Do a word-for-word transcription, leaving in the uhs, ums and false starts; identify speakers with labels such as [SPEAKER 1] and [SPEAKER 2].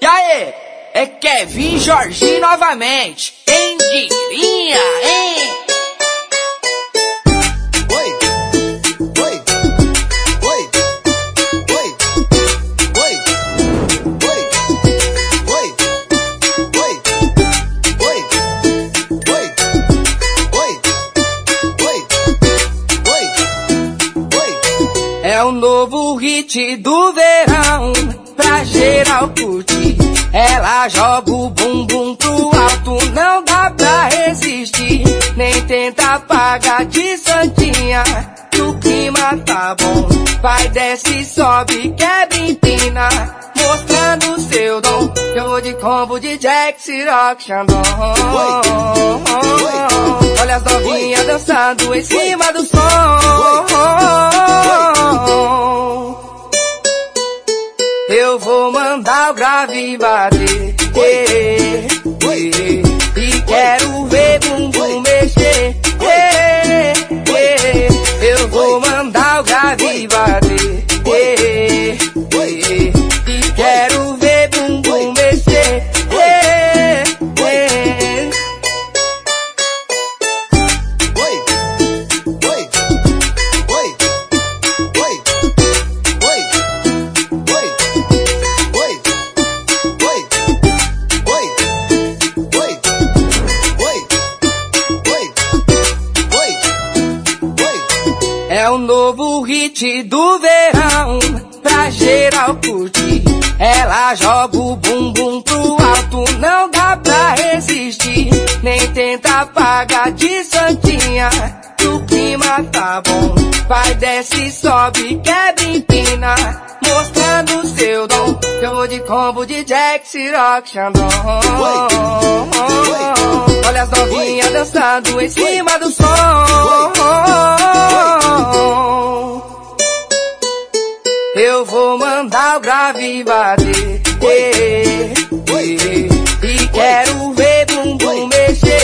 [SPEAKER 1] E aí, é Kevin Jorginho novamente. Quem diria, hein?
[SPEAKER 2] Oi, oi, oi, oi, oi, oi, oi, oi, oi, oi, oi, oi, oi.
[SPEAKER 1] É o novo hit do verão, pra geral curtir. Ela joga o bumbum pro alto, não dá pra resistir. Nem tenta apagar de santinha, que o clima tá bom. Vai, desce, sobe, quebra, empina, mostrando seu dom. Eu vou de combo de Jack, Ciroc, Xandão. Olha as novinhas dançando em cima do som. Eu vou mandar o grave bater, eh, eh, e quero ver bumbum mexer, eh, eh, eu vou mandar o grave bater, eh, eh, e quero ver bumbum mexer, eh, eh. É o novo hit do verão, pra geral curtir. Ela joga o bumbum pro alto, não dá pra resistir. Nem tenta apagar de santinha, que o clima tá bom. Vai, desce, sobe, quebra, empina, mostrando seu dom. Eu vou de combo de Jack, Ciroc, Xandão. Olha as novinhas dançando em cima do som. Eu vou mandar o grave bater, eh, eh, e quero ver bumbum mexer,